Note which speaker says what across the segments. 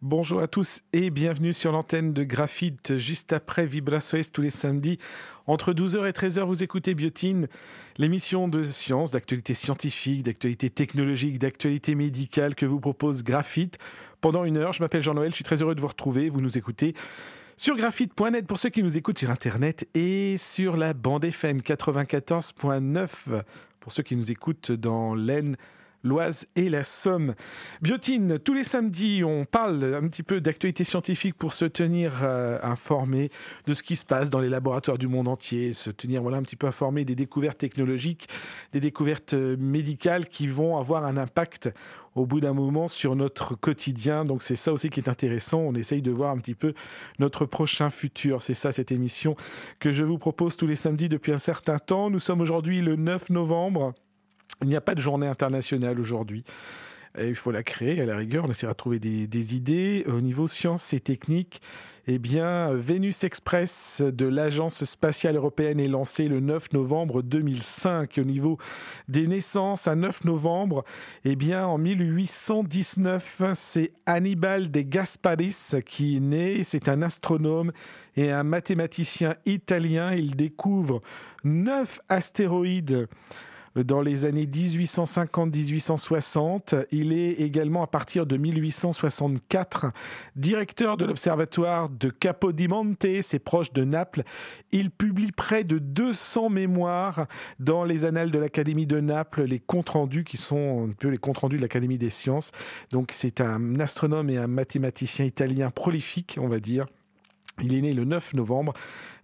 Speaker 1: Bonjour à tous et bienvenue sur l'antenne de Graphite, juste après Vibra SOS tous les samedis. Entre 12h et 13h, vous écoutez Biotine, l'émission de science, d'actualité scientifique, d'actualité technologique, d'actualité médicale que vous propose Graphite. Pendant une heure, je m'appelle Jean-Noël, je suis très heureux de vous retrouver. Vous nous écoutez sur graphite.net pour ceux qui nous écoutent sur Internet et sur la bande FM 94.9 pour ceux qui nous écoutent dans l'Aisne, l'Oise et la Somme. Biotine, tous les samedis, on parle un petit peu d'actualité scientifique pour se tenir informé de ce qui se passe dans les laboratoires du monde entier, se tenir un petit peu informé des découvertes technologiques, des découvertes médicales qui vont avoir un impact au bout d'un moment sur notre quotidien. Donc c'est ça aussi qui est intéressant. On essaye de voir un petit peu notre prochain futur. C'est ça cette émission que je vous propose tous les samedis depuis un certain temps. Nous sommes aujourd'hui le 9 novembre. Il n'y a pas de journée internationale aujourd'hui. Et il faut la créer, à la rigueur. On essaiera de trouver des idées. Au niveau sciences et techniques, Vénus Express de l'Agence spatiale européenne est lancée le 9 novembre 2005. Au niveau des naissances, à 9 novembre, en 1819, c'est Annibale de Gasparis qui est né. C'est un astronome et un mathématicien italien. Il découvre 9 astéroïdes dans les années 1850-1860. Il est également, à partir de 1864, directeur de l'observatoire de Capodimonte, c'est proche de Naples. Il publie près de 200 mémoires dans les annales de l'Académie de Naples, les comptes rendus qui sont un peu les comptes rendus de l'Académie des sciences. Donc c'est un astronome et un mathématicien italien prolifique, on va dire. Il est né le 9 novembre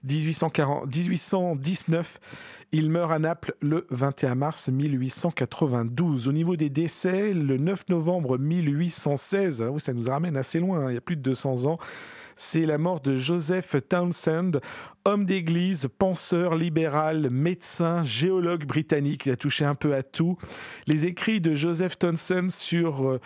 Speaker 1: 1819. Il meurt à Naples le 21 mars 1892. Au niveau des décès, le 9 novembre 1816, ça nous ramène assez loin, il y a plus de 200 ans, c'est la mort de Joseph Townsend, homme d'église, penseur libéral, médecin, géologue britannique. Il a touché un peu à tout. Les écrits de Joseph Townsend sur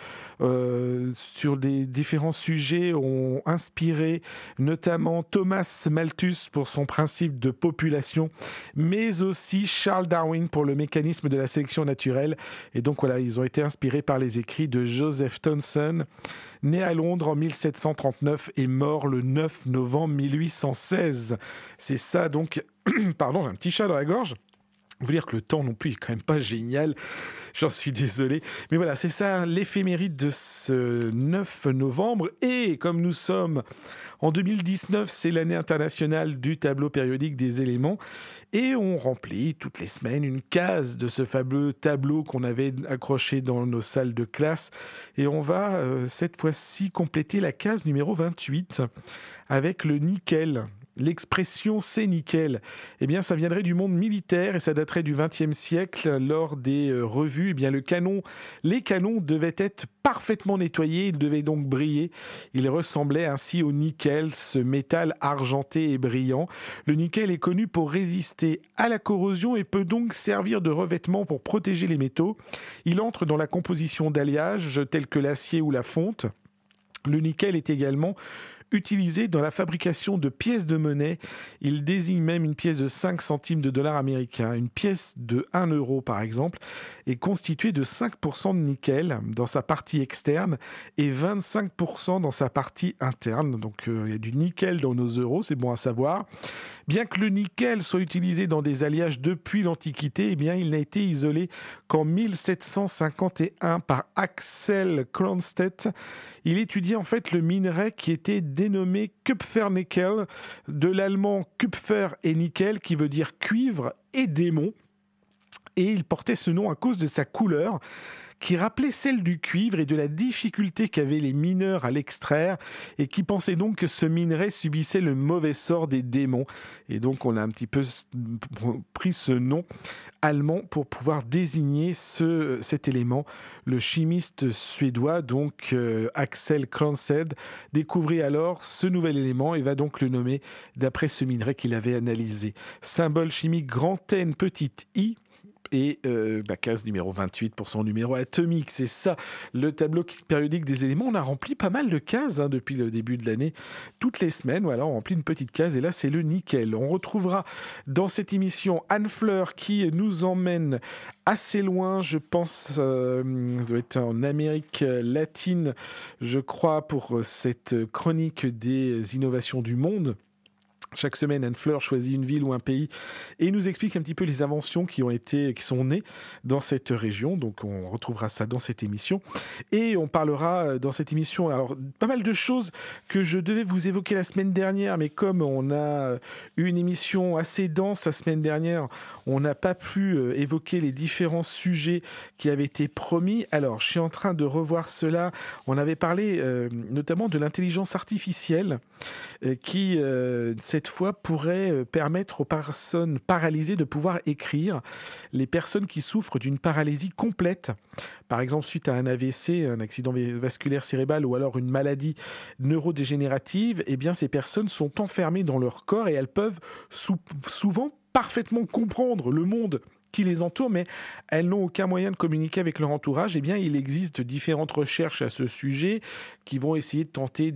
Speaker 1: des différents sujets ont inspiré notamment Thomas Malthus pour son principe de population, mais aussi Charles Darwin pour le mécanisme de la sélection naturelle. Et donc ils ont été inspirés par les écrits de Joseph Townsend, né à Londres en 1739 et mort le 9 novembre 1816. C'est ça donc... Pardon, j'ai un petit chat dans la gorge. Vous dire que le temps non plus est quand même pas génial, j'en suis désolé. Mais voilà, c'est ça l'éphéméride de ce 9 novembre. Et comme nous sommes en 2019, c'est l'année internationale du tableau périodique des éléments. Et on remplit toutes les semaines une case de ce fameux tableau qu'on avait accroché dans nos salles de classe. Et on va cette fois-ci compléter la case numéro 28 avec le nickel. L'expression « c'est nickel », ça viendrait du monde militaire et ça daterait du XXe siècle. Lors des revues, les canons devaient être parfaitement nettoyés, ils devaient donc briller. Ils ressemblaient ainsi au nickel, ce métal argenté et brillant. Le nickel est connu pour résister à la corrosion et peut donc servir de revêtement pour protéger les métaux. Il entre dans la composition d'alliages tels que l'acier ou la fonte. Le nickel est également utilisé dans la fabrication de pièces de monnaie. Il désigne même une pièce de 5 centimes de dollars américains. Une pièce de 1 euro, par exemple, est constituée de 5% de nickel dans sa partie externe et 25% dans sa partie interne. Donc, il y a du nickel dans nos euros, c'est bon à savoir. Bien que le nickel soit utilisé dans des alliages depuis l'Antiquité, il n'a été isolé qu'en 1751 par Axel Cronstedt. Il étudiait en fait le minerai qui était dénommé Kupfernickel, de l'allemand Kupfer et Nickel, qui veut dire cuivre et démon. Et il portait ce nom à cause de sa couleur, qui rappelait celle du cuivre et de la difficulté qu'avaient les mineurs à l'extraire et qui pensaient donc que ce minerai subissait le mauvais sort des démons. Et donc on a un petit peu pris ce nom allemand pour pouvoir désigner cet élément. Le chimiste suédois, donc Axel Cronstedt, découvrit alors ce nouvel élément et va donc le nommer d'après ce minerai qu'il avait analysé. Symbole chimique grand N petit i. et case numéro 28 pour son numéro atomique. C'est ça, le tableau périodique des éléments. On a rempli pas mal de cases depuis le début de l'année. Toutes les semaines, voilà, on remplit une petite case et là, c'est le nickel. On retrouvera dans cette émission Anne Fleur qui nous emmène assez loin, je pense, ça doit être en Amérique latine, je crois, pour cette chronique des innovations du monde. Chaque semaine, Anne Fleur choisit une ville ou un pays et nous explique un petit peu les inventions qui sont nées dans cette région. Donc, on retrouvera ça dans cette émission. Et on parlera dans cette émission, alors, pas mal de choses que je devais vous évoquer la semaine dernière, mais comme on a eu une émission assez dense la semaine dernière, on n'a pas pu évoquer les différents sujets qui avaient été promis. Alors, je suis en train de revoir cela. On avait parlé notamment de l'intelligence artificielle qui, cette fois, pourrait permettre aux personnes paralysées de pouvoir écrire. Les personnes qui souffrent d'une paralysie complète, par exemple suite à un AVC, un accident vasculaire cérébral ou alors une maladie neurodégénérative, eh bien, ces personnes sont enfermées dans leur corps et elles peuvent souvent parfaitement comprendre le monde qui les entoure, mais elles n'ont aucun moyen de communiquer avec leur entourage. Eh bien, il existe différentes recherches à ce sujet qui vont essayer de tenter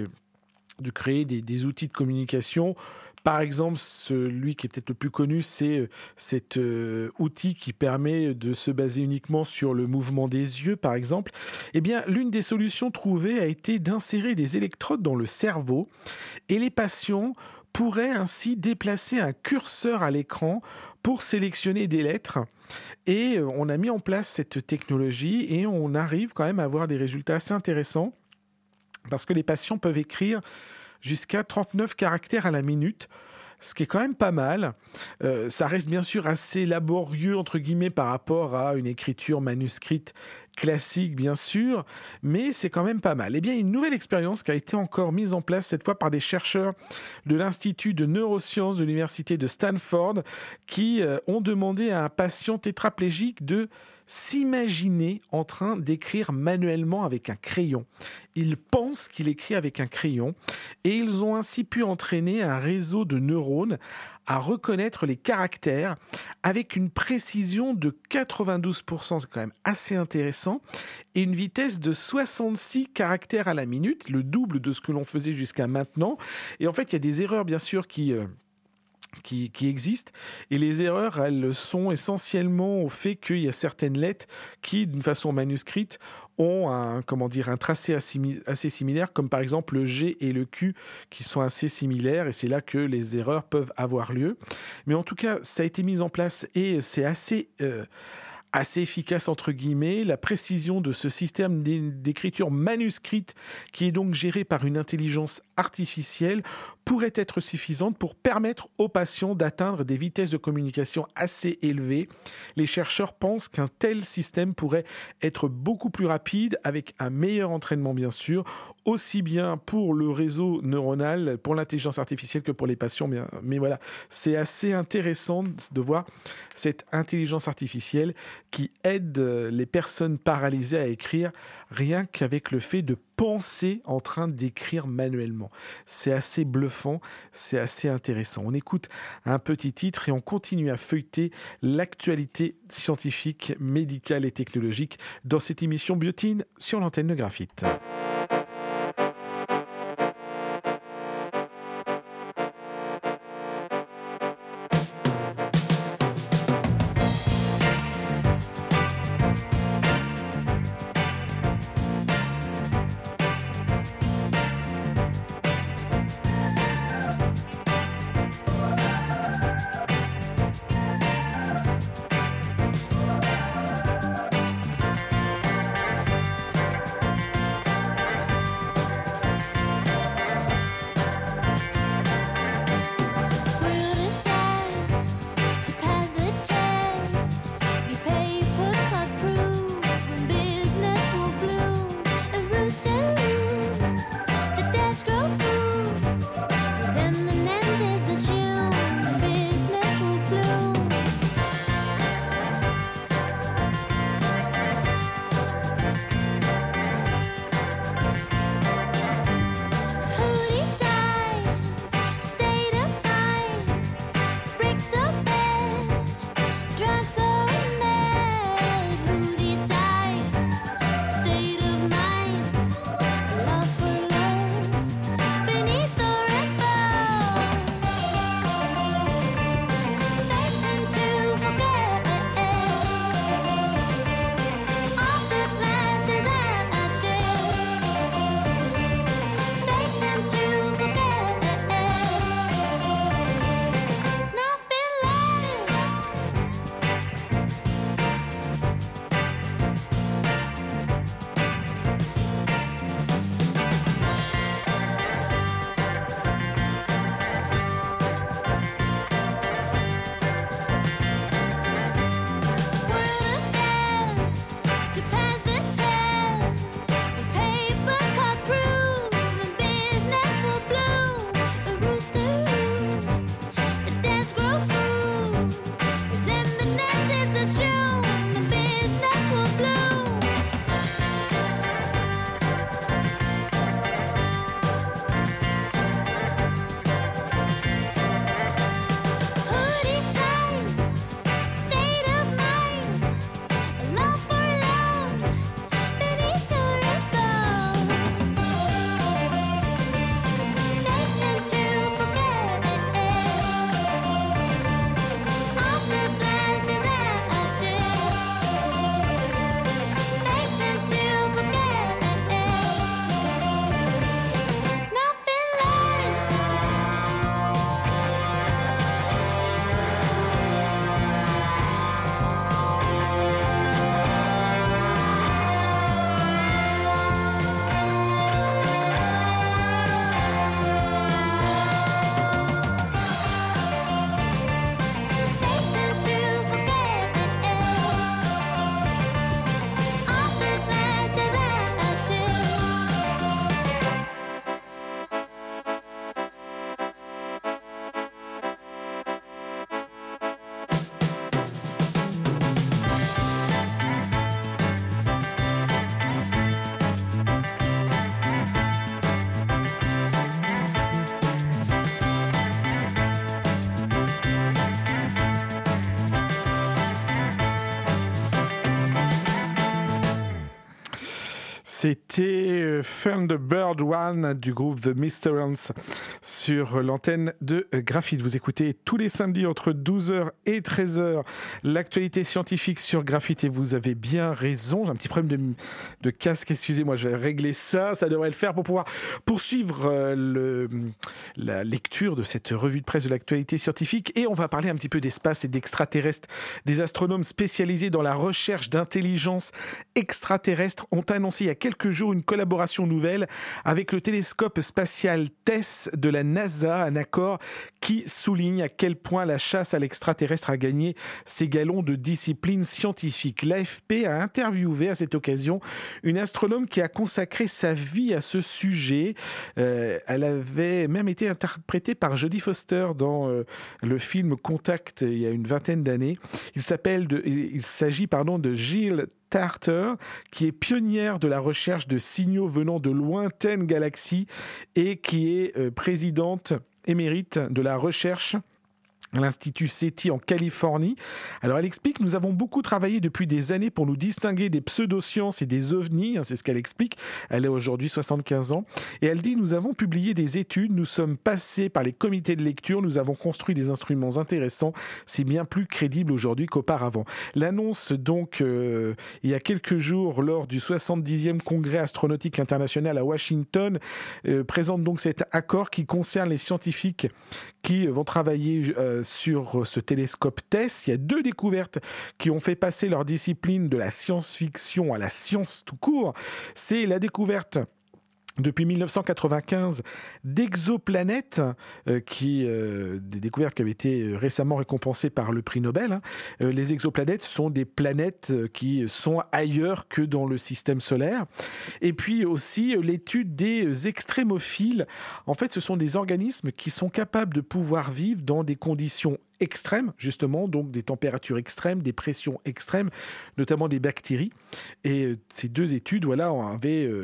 Speaker 1: de créer des outils de communication. Par exemple, celui qui est peut-être le plus connu, c'est cet outil qui permet de se baser uniquement sur le mouvement des yeux, par exemple. Eh bien, l'une des solutions trouvées a été d'insérer des électrodes dans le cerveau et les patients pourraient ainsi déplacer un curseur à l'écran pour sélectionner des lettres. Et on a mis en place cette technologie et on arrive quand même à avoir des résultats assez intéressants parce que les patients peuvent écrire jusqu'à 39 caractères à la minute, ce qui est quand même pas mal. Ça reste bien sûr assez laborieux, entre guillemets, par rapport à une écriture manuscrite classique, bien sûr, mais c'est quand même pas mal. Eh bien, une nouvelle expérience qui a été encore mise en place, cette fois par des chercheurs de l'Institut de neurosciences de l'Université de Stanford, qui ont demandé à un patient tétraplégique de s'imaginer en train d'écrire manuellement avec un crayon. Il pense qu'il écrit avec un crayon et ils ont ainsi pu entraîner un réseau de neurones à reconnaître les caractères avec une précision de 92%, c'est quand même assez intéressant, et une vitesse de 66 caractères à la minute, le double de ce que l'on faisait jusqu'à maintenant. Et en fait, il y a des erreurs, bien sûr, qui existent. Et les erreurs, elles sont essentiellement au fait qu'il y a certaines lettres qui, d'une façon manuscrite, ont un tracé assez similaire, comme par exemple le G et le Q qui sont assez similaires, et c'est là que les erreurs peuvent avoir lieu. Mais en tout cas, ça a été mis en place et c'est assez efficace, entre guillemets. La précision de ce système d'écriture manuscrite, qui est donc géré par une intelligence artificielle, pourrait être suffisante pour permettre aux patients d'atteindre des vitesses de communication assez élevées. Les chercheurs pensent qu'un tel système pourrait être beaucoup plus rapide, avec un meilleur entraînement, bien sûr, aussi bien pour le réseau neuronal, pour l'intelligence artificielle, que pour les patients. Mais voilà, c'est assez intéressant de voir cette intelligence artificielle qui aide les personnes paralysées à écrire rien qu'avec le fait de penser en train d'écrire manuellement. C'est assez bluffant, c'est assez intéressant. On écoute un petit titre et on continue à feuilleter l'actualité scientifique, médicale et technologique dans cette émission Biotine sur l'antenne de Graphite. C'était Thunderbird One du groupe The Mysterons sur l'antenne de Graphite. Vous écoutez tous les samedis entre 12h et 13h l'actualité scientifique sur Graphite et vous avez bien raison. J'ai un petit problème de casque, excusez-moi, je vais régler ça. Ça devrait le faire pour pouvoir poursuivre la lecture de cette revue de presse de l'actualité scientifique. Et on va parler un petit peu d'espace et d'extraterrestres. Des astronomes spécialisés dans la recherche d'intelligence extraterrestre ont annoncé il y a quelques jours une collaboration nouvelle avec le télescope spatial TESS de la NASA, un accord qui souligne à quel point la chasse à l'extraterrestre a gagné ses galons de discipline scientifique. L'AFP a interviewé à cette occasion une astronome qui a consacré sa vie à ce sujet. Elle avait même été interprétée par Jodie Foster dans le film Contact il y a une vingtaine d'années. Il s'agit de Jill Tarter, qui est pionnière de la recherche de signaux venant de lointaines galaxies et qui est présidente émérite de la recherche à l'Institut SETI en Californie. Alors elle explique, nous avons beaucoup travaillé depuis des années pour nous distinguer des pseudosciences et des ovnis, c'est ce qu'elle explique, elle a aujourd'hui 75 ans, et elle dit, nous avons publié des études, nous sommes passés par les comités de lecture, nous avons construit des instruments intéressants, c'est bien plus crédible aujourd'hui qu'auparavant. L'annonce donc, il y a quelques jours, lors du 70e congrès astronautique international à Washington, présente donc cet accord qui concerne les scientifiques qui vont travailler sur ce télescope TESS. Il y a 2 découvertes qui ont fait passer leur discipline de la science-fiction à la science tout court. C'est la découverte depuis 1995 d'exoplanètes, des découvertes qui avaient été récemment récompensées par le prix Nobel. Les exoplanètes sont des planètes qui sont ailleurs que dans le système solaire. Et puis aussi l'étude des extrémophiles. En fait, ce sont des organismes qui sont capables de pouvoir vivre dans des conditions extrêmes, justement, donc des températures extrêmes, des pressions extrêmes, notamment des bactéries. Et ces 2 études, ont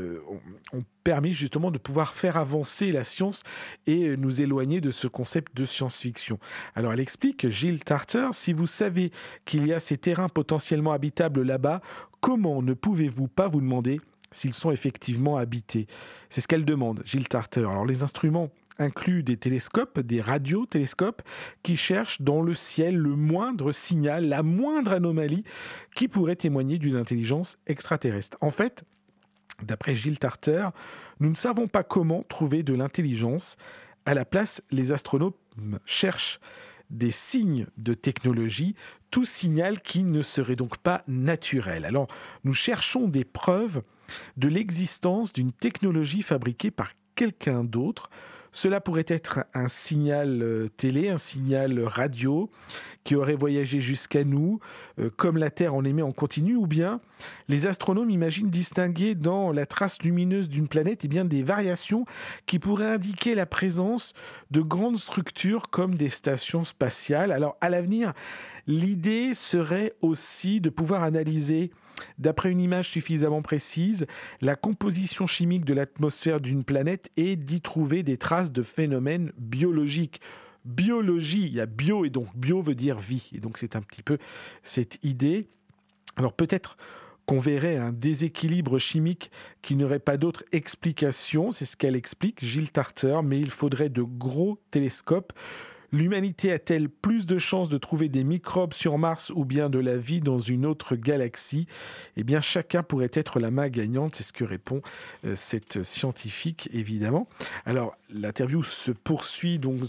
Speaker 1: permis justement de pouvoir faire avancer la science et nous éloigner de ce concept de science-fiction. Alors elle explique, Jill Tarter, si vous savez qu'il y a ces terrains potentiellement habitables là-bas, comment ne pouvez-vous pas vous demander s'ils sont effectivement habités? C'est ce qu'elle demande, Jill Tarter. Alors les instruments inclut des télescopes, des radiotélescopes, qui cherchent dans le ciel le moindre signal, la moindre anomalie qui pourrait témoigner d'une intelligence extraterrestre. En fait, d'après Jill Tarter, nous ne savons pas comment trouver de l'intelligence. À la place, les astronomes cherchent des signes de technologie, tout signal qui ne serait donc pas naturel. Alors, nous cherchons des preuves de l'existence d'une technologie fabriquée par quelqu'un d'autre. Cela pourrait être un signal télé, un signal radio qui aurait voyagé jusqu'à nous, comme la Terre en émet en continu, ou bien les astronomes imaginent distinguer dans la trace lumineuse d'une planète des variations qui pourraient indiquer la présence de grandes structures comme des stations spatiales. Alors à l'avenir, l'idée serait aussi de pouvoir analyser, d'après une image suffisamment précise, la composition chimique de l'atmosphère d'une planète et d'y trouver des traces de phénomènes biologiques. Biologie, il y a bio et donc bio veut dire vie. Et donc c'est un petit peu cette idée. Alors peut-être qu'on verrait un déséquilibre chimique qui n'aurait pas d'autre explication, c'est ce qu'elle explique, Jill Tarter, mais il faudrait de gros télescopes. L'humanité a-t-elle plus de chances de trouver des microbes sur Mars ou bien de la vie dans une autre galaxie ? Eh bien, chacun pourrait être la main gagnante, c'est ce que répond cette scientifique, évidemment. Alors, l'interview se poursuit donc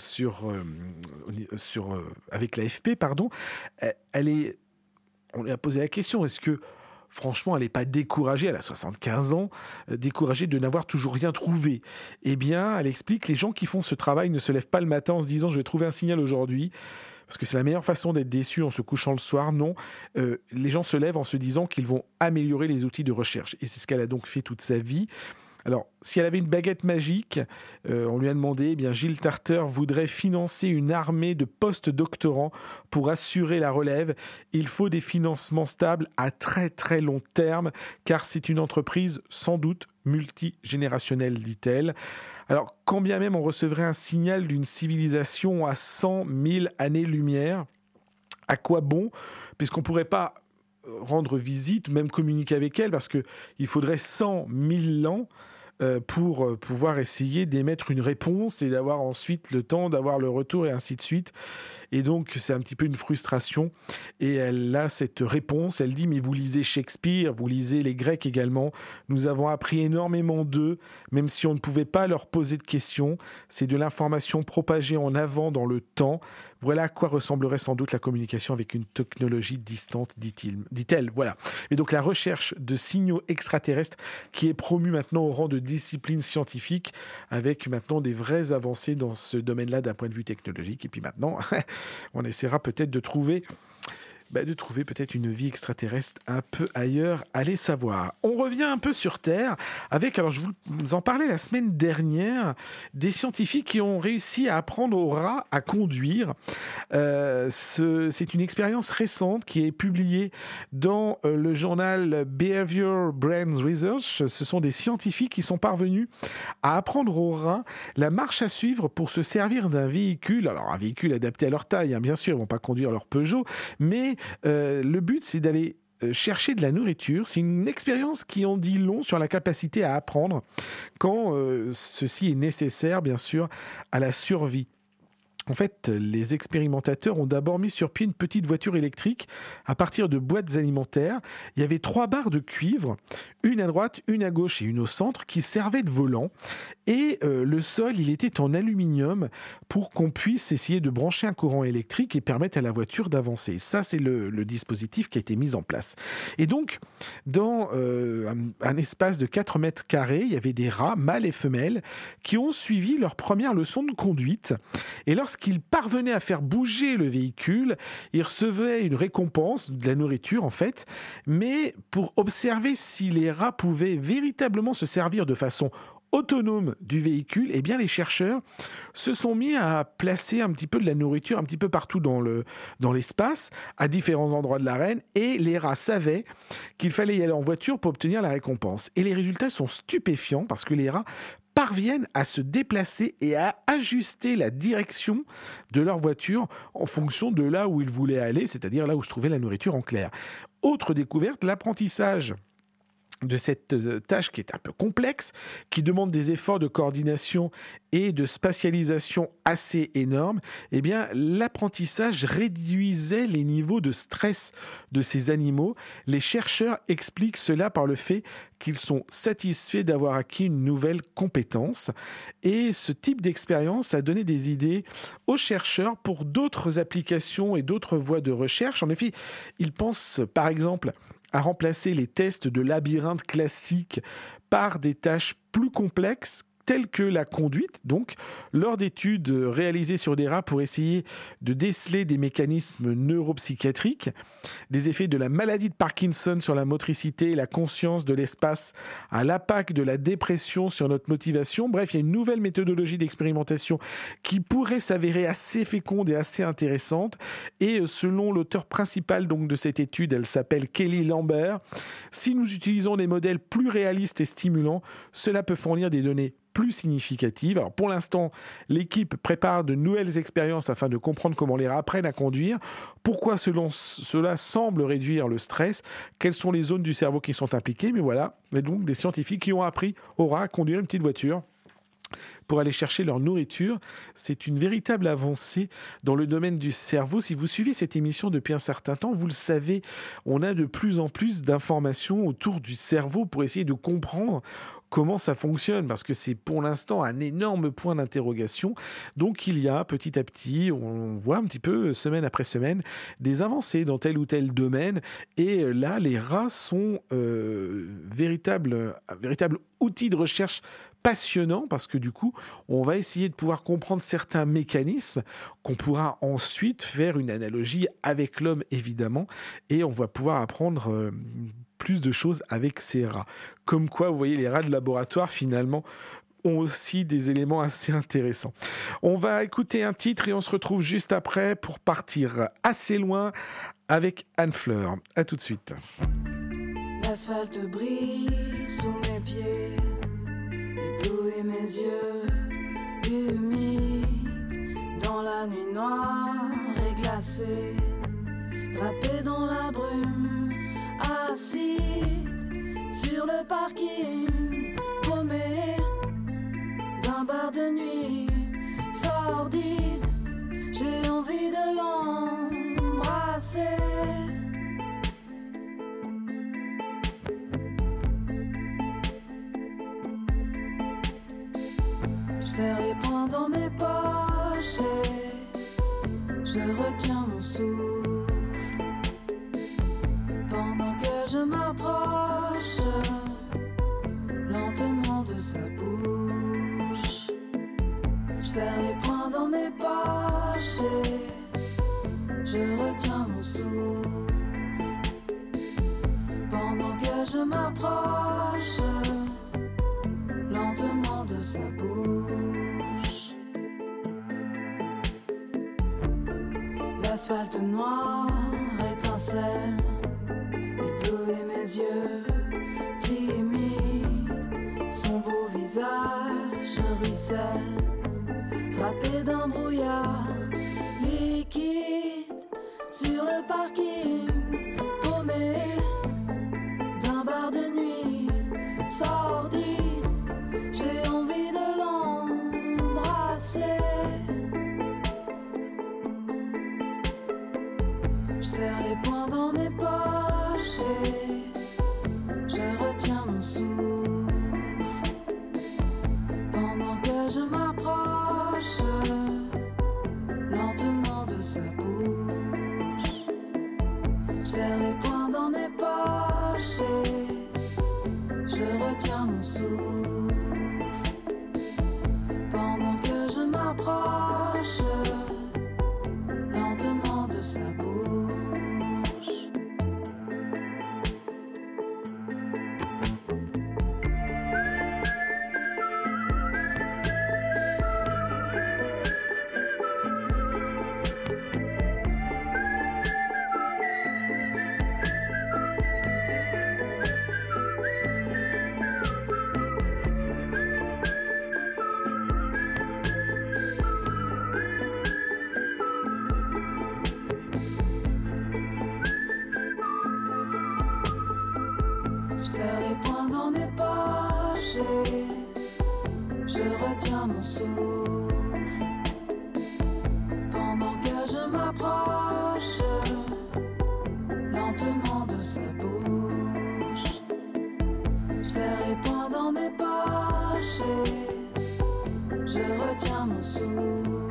Speaker 1: avec l'AFP, pardon. On lui a posé la question, est-ce que franchement, elle n'est pas découragée, elle a 75 ans, découragée de n'avoir toujours rien trouvé. Eh bien, elle explique, les gens qui font ce travail ne se lèvent pas le matin en se disant « je vais trouver un signal aujourd'hui », parce que c'est la meilleure façon d'être déçu en se couchant le soir. Non, les gens se lèvent en se disant qu'ils vont améliorer les outils de recherche. Et c'est ce qu'elle a donc fait toute sa vie. Alors, si elle avait une baguette magique, on lui a demandé, Jill Tarter voudrait financer une armée de post-doctorants pour assurer la relève. Il faut des financements stables à très très long terme, car c'est une entreprise sans doute multigénérationnelle, dit-elle. Alors, quand bien même on recevrait un signal d'une civilisation à 100 000 années-lumière, à quoi bon ? Puisqu'on ne pourrait pas rendre visite, même communiquer avec elle, parce qu'il faudrait 100 000 ans pour pouvoir essayer d'émettre une réponse et d'avoir ensuite le temps d'avoir le retour et ainsi de suite. Et donc, c'est un petit peu une frustration. Et elle a cette réponse. Elle dit, mais vous lisez Shakespeare, vous lisez les Grecs également. Nous avons appris énormément d'eux, même si on ne pouvait pas leur poser de questions. C'est de l'information propagée en avant dans le temps. Voilà à quoi ressemblerait sans doute la communication avec une technologie distante, dit-elle. Voilà. Et donc, la recherche de signaux extraterrestres qui est promue maintenant au rang de discipline scientifique, avec maintenant des vraies avancées dans ce domaine-là d'un point de vue technologique. Et puis maintenant, on essaiera peut-être de trouver peut-être une vie extraterrestre un peu ailleurs, allez savoir. On revient un peu sur Terre avec, alors je vous en parlais la semaine dernière, des scientifiques qui ont réussi à apprendre aux rats à conduire. C'est une expérience récente qui est publiée dans le journal Behavior Brain Research. Ce sont des scientifiques qui sont parvenus à apprendre aux rats la marche à suivre pour se servir d'un véhicule. Alors un véhicule adapté à leur taille, bien sûr, ils ne vont pas conduire leur Peugeot, mais le but, c'est d'aller chercher de la nourriture. C'est une expérience qui en dit long sur la capacité à apprendre quand ceci est nécessaire, bien sûr, à la survie. En fait, les expérimentateurs ont d'abord mis sur pied une petite voiture électrique à partir de boîtes alimentaires. Il y avait 3 barres de cuivre, une à droite, une à gauche et une au centre, qui servaient de volant. Et le sol, il était en aluminium pour qu'on puisse essayer de brancher un courant électrique et permettre à la voiture d'avancer. Ça, c'est le dispositif qui a été mis en place. Et donc, dans un espace de 4 mètres carrés, il y avait des rats, mâles et femelles, qui ont suivi leur première leçon de conduite. Et lorsqu'ils parvenaient à faire bouger le véhicule, ils recevaient une récompense, de la nourriture en fait, mais pour observer si les rats pouvaient véritablement se servir de façon autonome du véhicule, eh bien les chercheurs se sont mis à placer un petit peu de la nourriture un petit peu partout dans l'espace, à différents endroits de l'arène, et les rats savaient qu'il fallait y aller en voiture pour obtenir la récompense. Et les résultats sont stupéfiants parce que les rats parviennent à se déplacer et à ajuster la direction de leur voiture en fonction de là où ils voulaient aller, c'est-à-dire là où se trouvait la nourriture en clair. Autre découverte, l'apprentissage de cette tâche qui est un peu complexe, qui demande des efforts de coordination et de spatialisation assez énormes, eh bien, l'apprentissage réduisait les niveaux de stress de ces animaux. Les chercheurs expliquent cela par le fait qu'ils sont satisfaits d'avoir acquis une nouvelle compétence. Et ce type d'expérience a donné des idées aux chercheurs pour d'autres applications et d'autres voies de recherche. En effet, ils pensent par exemple à remplacer les tests de labyrinthe classiques par des tâches plus complexes telles que la conduite, donc, lors d'études réalisées sur des rats pour essayer de déceler des mécanismes neuropsychiatriques, des effets de la maladie de Parkinson sur la motricité et la conscience de l'espace, à l'impact de la dépression sur notre motivation. Bref, il y a une nouvelle méthodologie d'expérimentation qui pourrait s'avérer assez féconde et assez intéressante. Et selon l'auteur principal donc, de cette étude, elle s'appelle Kelly Lambert, si nous utilisons des modèles plus réalistes et stimulants, cela peut fournir des données plus significative. Alors pour l'instant, l'équipe prépare de nouvelles expériences afin de comprendre comment les rats apprennent à conduire, pourquoi cela semble réduire le stress, quelles sont les zones du cerveau qui sont impliquées, mais voilà, et donc des scientifiques qui ont appris aux rats à conduire une petite voiture pour aller chercher leur nourriture. C'est une véritable avancée dans le domaine du cerveau. Si vous suivez cette émission depuis un certain temps, vous le savez, on a de plus en plus d'informations autour du cerveau pour essayer de comprendre comment ça fonctionne, parce que c'est pour l'instant un énorme point d'interrogation. Donc il y a petit à petit, on voit un petit peu semaine après semaine, des avancées dans tel ou tel domaine. Et là, les rats sont un véritable outil de recherche passionnant, parce que du coup, on va essayer de pouvoir comprendre certains mécanismes qu'on pourra ensuite faire une analogie avec l'homme, évidemment, et on va pouvoir apprendre plus de choses avec ces rats. Comme quoi, vous voyez, les rats de laboratoire, finalement, ont aussi des éléments assez intéressants. On va écouter un titre et on se retrouve juste après pour partir assez loin avec Anne Fleur. À tout de suite.
Speaker 2: L'asphalte brille sous mes pieds, éblouit mes yeux, humides dans la nuit noire et glacée, drapée dans la brume, acide sur le parking, paumé d'un bar de nuit sordide. J'ai envie de l'embrasser. Je serre les poings dans mes poches et je retiens mon souffle pendant que je m'approche lentement de sa bouche. Je serre les poings dans mes poches et je retiens mon souffle pendant que je m'approche lentement de sa bouche. L'asphalte noir étincelle, éblouit mes yeux timides. Son beau visage ruisselle, drapé d'un brouillard liquide sur le parking, paumé d'un bar de nuit sordide. J'ai envie de l'embrasser. Je serre les poings dans mes poches et je retiens mon souffle pendant que je m'approche lentement de sa bouche. Je serre les poings dans mes poches et je retiens mon souffle pendant que je m'approche lentement de sa bouche. Je serre les poings dans mes poches et je retiens mon souffle pendant que je m'approche lentement de sa bouche. Je serre les poings dans mes poches et je retiens mon souffle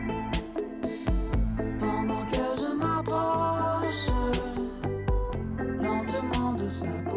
Speaker 2: pendant que je m'approche lentement de sa bouche.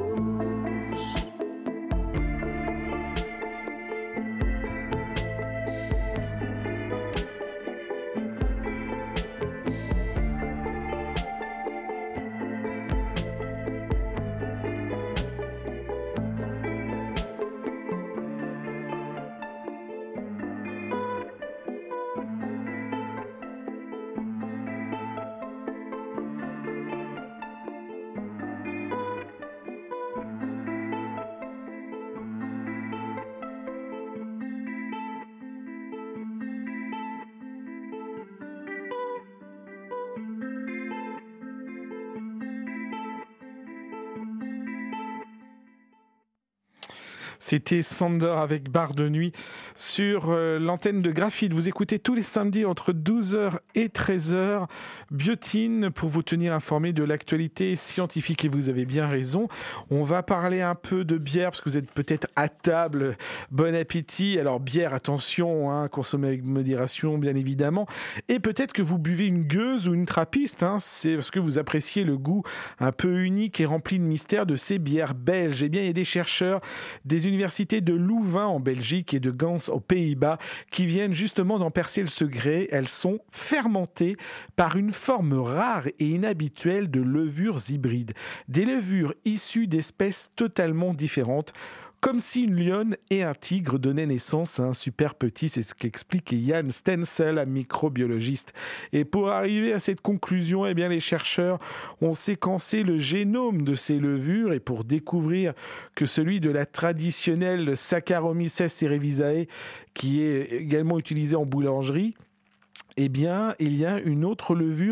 Speaker 1: C'était Sander avec Bar de Nuit sur l'antenne de Graphite. Vous écoutez tous les samedis entre 12h et 13h Biotine pour vous tenir informé de l'actualité scientifique. Et vous avez bien raison. On va parler un peu de bière parce que vous êtes peut-être à table. Bon appétit. Alors bière, attention, hein, consommez avec modération bien évidemment. Et peut-être que vous buvez une gueuse ou une trappiste. Hein, c'est parce que vous appréciez le goût un peu unique et rempli de mystère de ces bières belges. Eh bien, il y a des chercheurs des universités de Louvain en Belgique et de Gans aux Pays-Bas qui viennent justement d'en percer le secret. Elles sont fermentées par une forme rare et inhabituelle de levures hybrides. Des levures issues d'espèces totalement différentes. Comme si une lionne et un tigre donnaient naissance à un super petit, c'est ce qu'explique Jan Stenzel, un microbiologiste. Et pour arriver à cette conclusion, eh bien, les chercheurs ont séquencé le génome de ces levures et pour découvrir que celui de la traditionnelle Saccharomyces cerevisiae, qui est également utilisée en boulangerie, eh bien, il y a une autre levure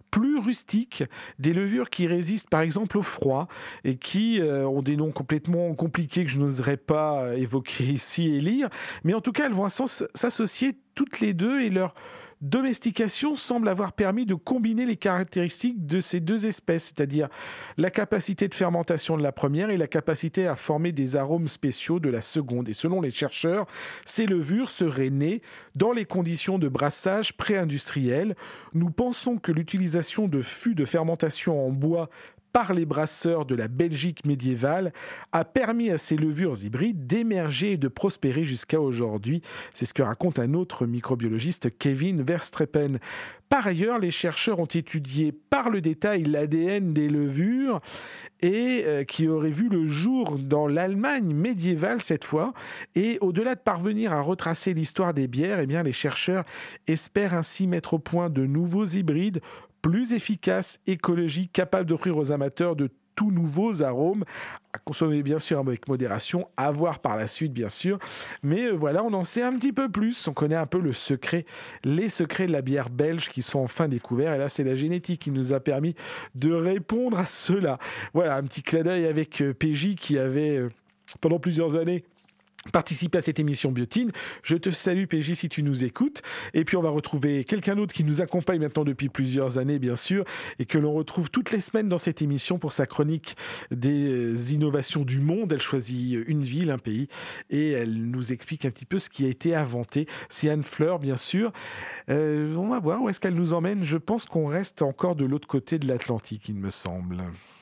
Speaker 1: plus rustiques, des levures qui résistent par exemple au froid et qui ont des noms complètement compliqués que je n'oserais pas évoquer ici et lire, mais en tout cas elles vont s'associer toutes les deux et leur domestication semble avoir permis de combiner les caractéristiques de ces deux espèces, c'est-à-dire la capacité de fermentation de la première et la capacité à former des arômes spéciaux de la seconde. Et selon les chercheurs, ces levures seraient nées dans les conditions de brassage pré-industriel. Nous pensons que l'utilisation de fûts de fermentation en bois par les brasseurs de la Belgique médiévale a permis à ces levures hybrides d'émerger et de prospérer jusqu'à aujourd'hui. C'est ce que raconte un autre microbiologiste, Kevin Verstrepen. Par ailleurs, les chercheurs ont étudié par le détail l'ADN des levures et qui auraient vu le jour dans l'Allemagne médiévale cette fois. Et au-delà de parvenir à retracer l'histoire des bières, eh bien, les chercheurs espèrent ainsi mettre au point de nouveaux hybrides plus efficaces, écologiques, capables d'offrir aux amateurs de tout nouveaux arômes, à consommer bien sûr avec modération, à voir par la suite bien sûr. Mais voilà, on en sait un petit peu plus, on connaît un peu les secrets de la bière belge qui sont enfin découverts. Et là, c'est la génétique qui nous a permis de répondre à cela. Voilà, un petit clin d'œil avec PJ qui avait pendant plusieurs années participer à cette émission Biotine. Je te salue PJ si tu nous écoutes. Et puis on va retrouver quelqu'un d'autre qui nous accompagne maintenant depuis plusieurs années bien sûr et que l'on retrouve toutes les semaines dans cette émission pour sa chronique des innovations du monde. Elle choisit une ville, un pays et elle nous explique un petit peu ce qui a été inventé. C'est Anne Fleur bien sûr. On va voir où est-ce qu'elle nous emmène. Je pense qu'on reste encore de l'autre côté de l'Atlantique, il me semble.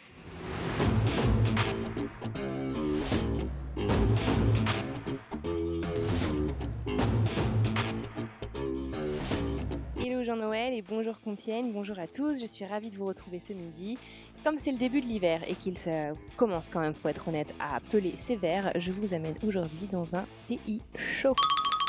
Speaker 3: Jean-Noël et bonjour Compiègne, bonjour à tous, je suis ravie de vous retrouver ce midi. Comme c'est le début de l'hiver et qu'il commence quand même, faut être honnête, à peler sévère, je vous amène aujourd'hui dans un pays chaud.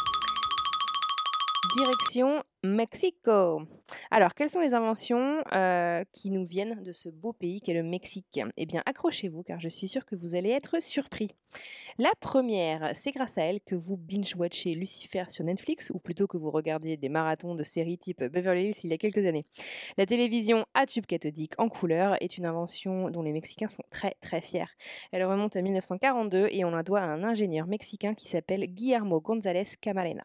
Speaker 3: Direction Mexico. Alors, quelles sont les inventions qui nous viennent de ce beau pays qu'est le Mexique ? Eh bien, accrochez-vous car je suis sûre que vous allez être surpris. La première, c'est grâce à elle que vous binge-watchez Lucifer sur Netflix ou plutôt que vous regardiez des marathons de séries type Beverly Hills il y a quelques années. La télévision à tube cathodique en couleur est une invention dont les Mexicains sont très très fiers. Elle remonte à 1942 et on la doit à un ingénieur mexicain qui s'appelle Guillermo González Camarena.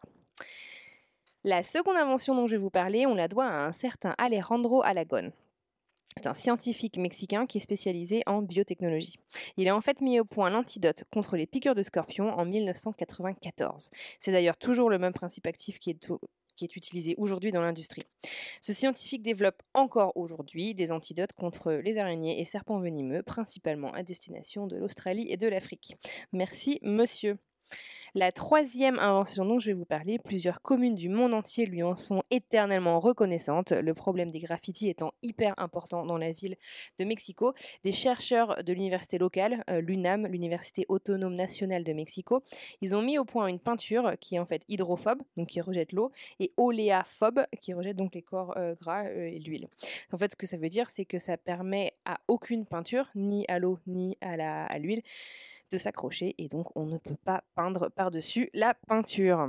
Speaker 3: La seconde invention dont je vais vous parler, on la doit à un certain Alejandro Alagón. C'est un scientifique mexicain qui est spécialisé en biotechnologie. Il a en fait mis au point l'antidote contre les piqûres de scorpions en 1994. C'est d'ailleurs toujours le même principe actif qui est utilisé aujourd'hui dans l'industrie. Ce scientifique développe encore aujourd'hui des antidotes contre les araignées et serpents venimeux, principalement à destination de l'Australie et de l'Afrique. Merci, monsieur. La troisième invention dont je vais vous parler, plusieurs communes du monde entier lui en sont éternellement reconnaissantes, le problème des graffitis étant hyper important dans la ville de Mexico. Des chercheurs de l'université locale, l'UNAM, l'Université autonome nationale de Mexico, ils ont mis au point une peinture qui est en fait hydrophobe, donc qui rejette l'eau, et oléaphobe, qui rejette donc les corps gras et l'huile. En fait, ce que ça veut dire, c'est que ça permet à aucune peinture, ni à l'eau, ni à l'huile, de s'accrocher et donc on ne peut pas peindre par-dessus la peinture.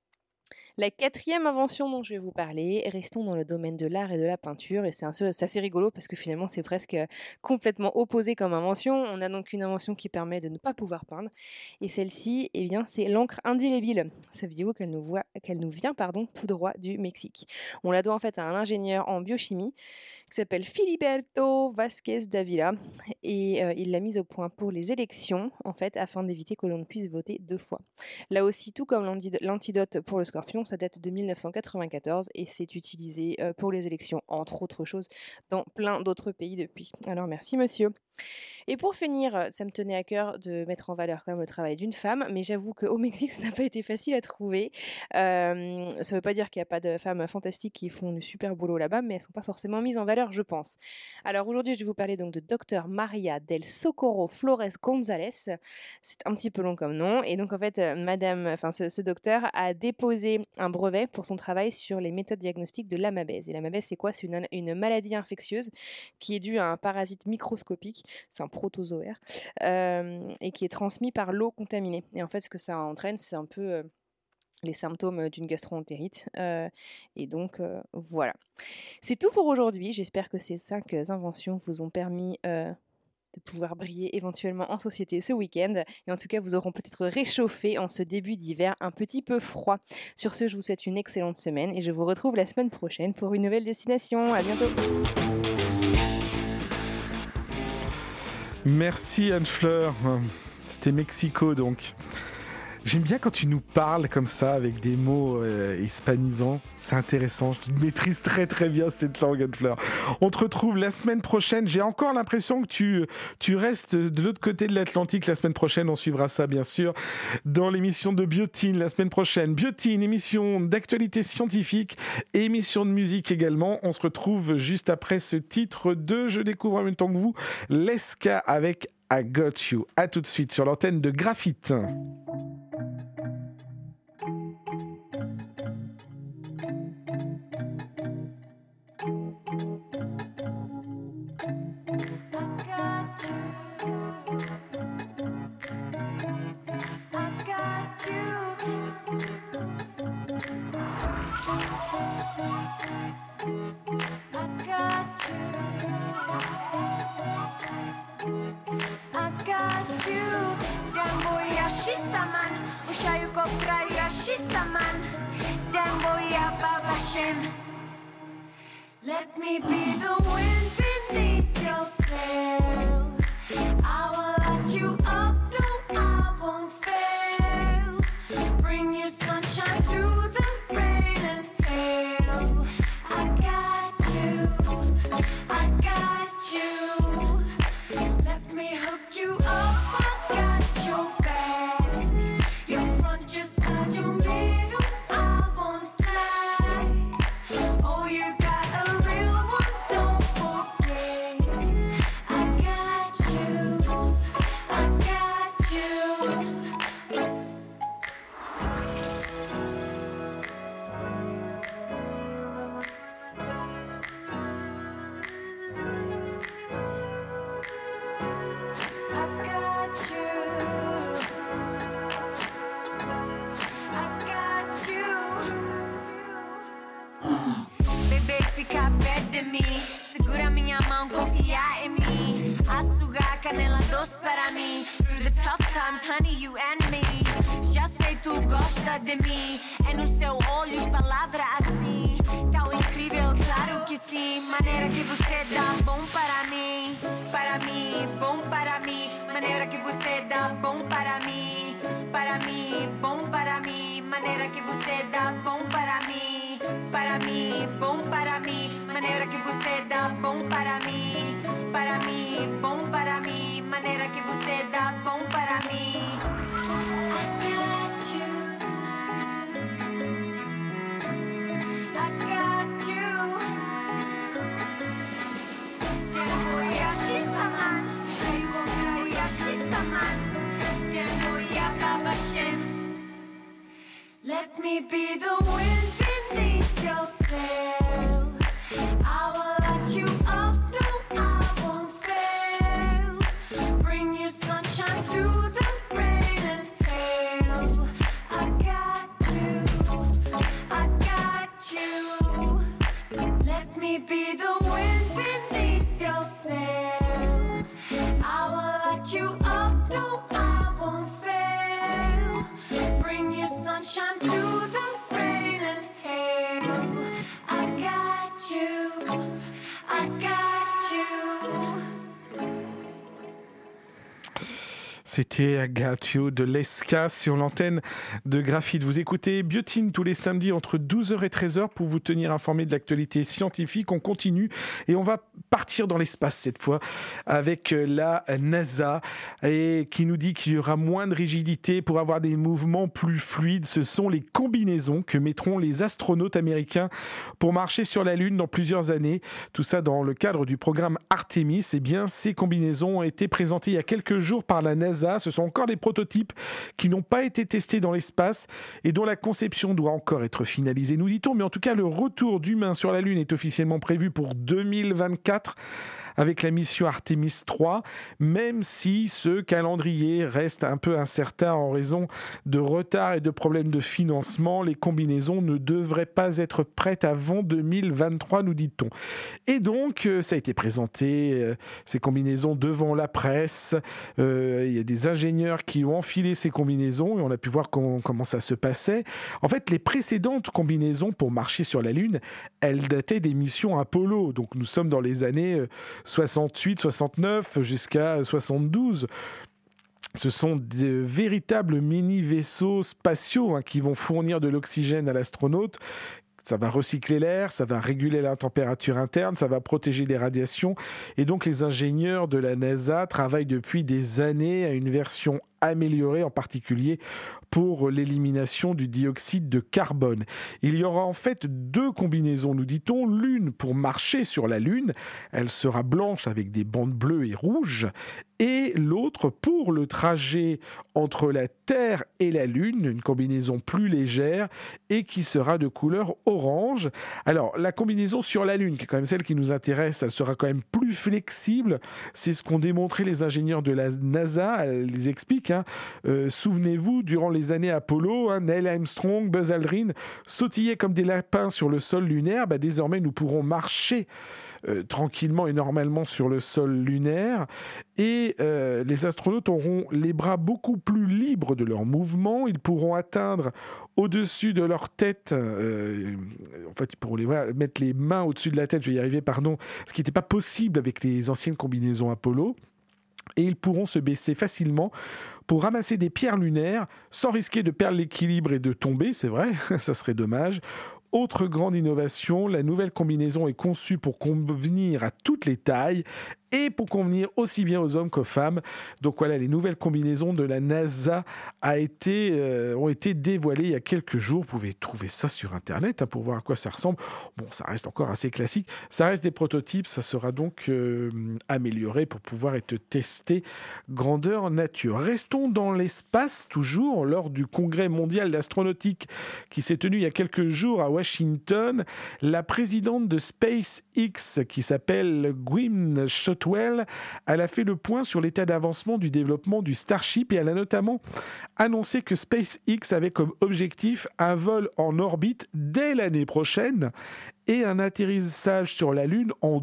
Speaker 3: La quatrième invention dont je vais vous parler, restons dans le domaine de l'art et de la peinture, et c'est assez rigolo parce que finalement c'est presque complètement opposé comme invention. On a donc une invention qui permet de ne pas pouvoir peindre, et celle-ci, eh bien, c'est l'encre indélébile. Saviez-vous qu'elle nous vient tout droit du Mexique. On la doit en fait à un ingénieur en biochimie qui s'appelle Filiberto Vázquez Dávila, et il l'a mise au point pour les élections, en fait, afin d'éviter que l'on ne puisse voter 2 fois. Là aussi, tout comme l'antidote pour le scorpion, ça date de 1994 et c'est utilisé pour les élections, entre autres choses, dans plein d'autres pays depuis. Alors merci monsieur. Et pour finir, ça me tenait à cœur de mettre en valeur quand même le travail d'une femme, mais j'avoue qu'au Mexique, ça n'a pas été facile à trouver. Ça ne veut pas dire qu'il n'y a pas de femmes fantastiques qui font du super boulot là-bas, mais elles ne sont pas forcément mises en valeur, je pense. Alors aujourd'hui, je vais vous parler donc de Dr María del Socorro Flores González. C'est un petit peu long comme nom. Et donc en fait, ce docteur a déposé un brevet pour son travail sur les méthodes diagnostiques de l'amabèse. Et l'amabèse, c'est quoi ? C'est une maladie infectieuse qui est due à un parasite microscopique. C'est un protozoaire, et qui est transmis par l'eau contaminée. Et en fait, ce que ça entraîne, c'est un peu les symptômes d'une gastro-entérite. Et donc, voilà. C'est tout pour aujourd'hui. J'espère que ces 5 inventions vous ont permis de pouvoir briller éventuellement en société ce week-end. Et en tout cas, vous auront peut-être réchauffé en ce début d'hiver un petit peu froid. Sur ce, je vous souhaite une excellente semaine et je vous retrouve la semaine prochaine pour une nouvelle destination. À bientôt.
Speaker 1: Merci Anne-Fleur. C'était Mexico donc. J'aime bien quand tu nous parles comme ça avec des mots hispanisants. C'est intéressant. Je maîtrise très très bien cette langue, Anne-Fleur. On te retrouve la semaine prochaine. J'ai encore l'impression que tu restes de l'autre côté de l'Atlantique la semaine prochaine. On suivra ça bien sûr dans l'émission de Biotine la semaine prochaine. Biotine, émission d'actualité scientifique et émission de musique également. On se retrouve juste après ce titre de Je découvre en même temps que vous, Leska avec I Got You. À tout de suite sur l'antenne de Graphite.
Speaker 2: Let me be the wind beneath your sail. I will light you up, no, I won't fail. Bring you sunshine through the rain and hail. I got you, I got you. Let me hook you up, I got your back. Your front, your side, your middle, I won't slide. Oh, you got a real one, don't forget. I got you, I got you. I got you, I got you. Bebê, fica perto de mim. Segura minha mão, confiar em mim. Açúcar, canela doce para mim. Through the tough times, honey, you and me. Já sei, tu gosta de mim. É nos seus olhos, palavra assim. Tão incrível, claro que sim. Maneira que você dá bom para mim. Para mim, bom para mim. Maneira que você dá bom para mim. Para mim, bom para mim. Maneira que você dá bom para mim. Para mim, bom para mim. Maneira que você dá bom para mim. Para mim, bom para mim. Maneira que você dá bom para mim. I got you. I got you. Demo yashi-saman. Shayko yashi-saman. Demo yababashem. Let me be the wind beneath your sail. I will light you up, no, I won't fail. Bring you sunshine through the rain and hail. I got you, I got you. Let me be the wind beneath your sail. I will light you up, no, I won't fail. Bring you sunshine through the rain and hail. I got you, I got you.
Speaker 1: C'était I Got You de Leska sur l'antenne de Graphite. Vous écoutez Biotine tous les samedis entre 12h et 13h pour vous tenir informé de l'actualité scientifique. On continue et on va partir dans l'espace cette fois avec la NASA et qui nous dit qu'il y aura moins de rigidité pour avoir des mouvements plus fluides. Ce sont les combinaisons que mettront les astronautes américains pour marcher sur la Lune dans plusieurs années. Tout ça dans le cadre du programme Artemis. Eh bien, ces combinaisons ont été présentées il y a quelques jours par la NASA. Ce sont encore des prototypes qui n'ont pas été testés dans l'espace et dont la conception doit encore être finalisée, nous dit-on. Mais en tout cas, le retour d'humains sur la Lune est officiellement prévu pour 2024. avec la mission Artemis 3, même si ce calendrier reste un peu incertain en raison de retard et de problèmes de financement. Les combinaisons ne devraient pas être prêtes avant 2023, nous dit-on. Et donc, ça a été présenté, ces combinaisons, devant la presse. Il y a des ingénieurs qui ont enfilé ces combinaisons et on a pu voir comment ça se passait. En fait, les précédentes combinaisons pour marcher sur la Lune, elles dataient des missions Apollo. Donc, nous sommes dans les années 68, 69 jusqu'à 72. Ce sont de véritables mini-vaisseaux spatiaux qui vont fournir de l'oxygène à l'astronaute. Ça va recycler l'air, ça va réguler la température interne, ça va protéger des radiations. Et donc, les ingénieurs de la NASA travaillent depuis des années à une version améliorée, en particulier pour l'élimination du dioxyde de carbone. Il y aura en fait 2 combinaisons, nous dit-on. L'une pour marcher sur la Lune, elle sera blanche avec des bandes bleues et rouges, et l'autre pour le trajet entre la Terre et la Lune, une combinaison plus légère et qui sera de couleur orange. Alors, la combinaison sur la Lune, qui est quand même celle qui nous intéresse, elle sera quand même plus flexible. C'est ce qu'ont démontré les ingénieurs de la NASA. Elle les explique. Souvenez-vous, durant les années Apollo, Neil Armstrong, Buzz Aldrin sautillaient comme des lapins sur le sol lunaire. Désormais, nous pourrons marcher tranquillement et normalement sur le sol lunaire, et les astronautes auront les bras beaucoup plus libres de leur mouvement. Ils pourront atteindre au-dessus de leur tête, en fait ils pourront mettre les mains au-dessus de la tête, ce qui n'était pas possible avec les anciennes combinaisons Apollo. Et ils pourront se baisser facilement pour ramasser des pierres lunaires sans risquer de perdre l'équilibre et de tomber, c'est vrai, ça serait dommage. Autre grande innovation, la nouvelle combinaison est conçue pour convenir à toutes les tailles et pour convenir aussi bien aux hommes qu'aux femmes. Donc voilà, les nouvelles combinaisons de la NASA ont été dévoilées il y a quelques jours. Vous pouvez trouver ça sur Internet pour voir à quoi ça ressemble. Bon, ça reste encore assez classique. Ça reste des prototypes, ça sera donc amélioré pour pouvoir être testé grandeur nature. Restons dans l'espace, toujours, lors du congrès mondial d'astronautique qui s'est tenu il y a quelques jours à Washington. La présidente de SpaceX, qui s'appelle Gwynne Shotwell, elle a fait le point sur l'état d'avancement du développement du Starship et elle a notamment annoncé que SpaceX avait comme objectif un vol en orbite dès l'année prochaine et un atterrissage sur la Lune en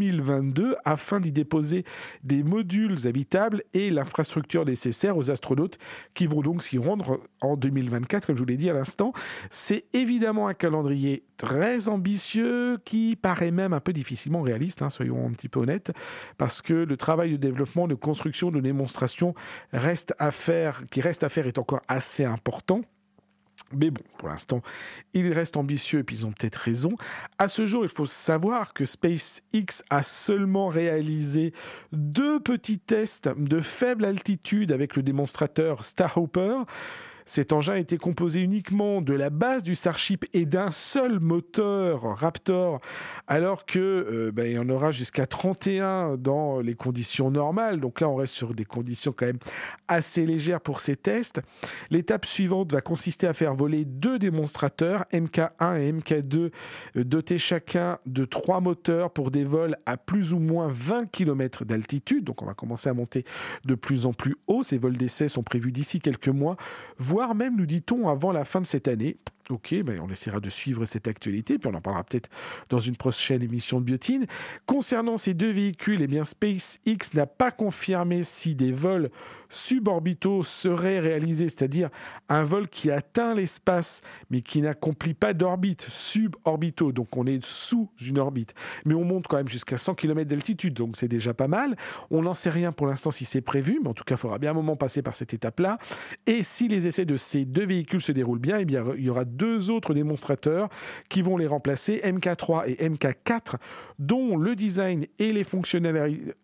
Speaker 1: 2022 afin d'y déposer des modules habitables et l'infrastructure nécessaire aux astronautes qui vont donc s'y rendre en 2024, comme je vous l'ai dit à l'instant. C'est évidemment un calendrier très ambitieux qui paraît même un peu difficilement réaliste, soyons un petit peu honnêtes, parce que le travail de développement, de construction, de démonstration qui reste à faire est encore assez important. Mais bon, pour l'instant, ils restent ambitieux et puis ils ont peut-être raison. À ce jour, il faut savoir que SpaceX a seulement réalisé 2 petits tests de faible altitude avec le démonstrateur Starhopper. Cet engin a été composé uniquement de la base du Starship et d'un seul moteur Raptor, alors que il y en aura jusqu'à 31 dans les conditions normales. Donc là, on reste sur des conditions quand même assez légères pour ces tests. L'étape suivante va consister à faire voler 2 démonstrateurs, MK1 et MK2, dotés chacun de 3 moteurs pour des vols à plus ou moins 20 km d'altitude. Donc on va commencer à monter de plus en plus haut. Ces vols d'essai sont prévus d'ici quelques mois, voire même, nous dit-on, avant la fin de cette année. Ok, on essaiera de suivre cette actualité, puis on en parlera peut-être dans une prochaine émission de Biotine. Concernant ces 2 véhicules, SpaceX n'a pas confirmé si des vols suborbitaux seraient réalisés, c'est-à-dire un vol qui atteint l'espace, mais qui n'accomplit pas d'orbite, suborbitaux, donc on est sous une orbite. Mais on monte quand même jusqu'à 100 km d'altitude, donc c'est déjà pas mal. On n'en sait rien pour l'instant si c'est prévu, mais en tout cas, il faudra bien un moment passer par cette étape-là. Et si les essais de ces 2 véhicules se déroulent bien, il y aura 2 autres démonstrateurs qui vont les remplacer, MK3 et MK4, dont le design et les fonctionnalités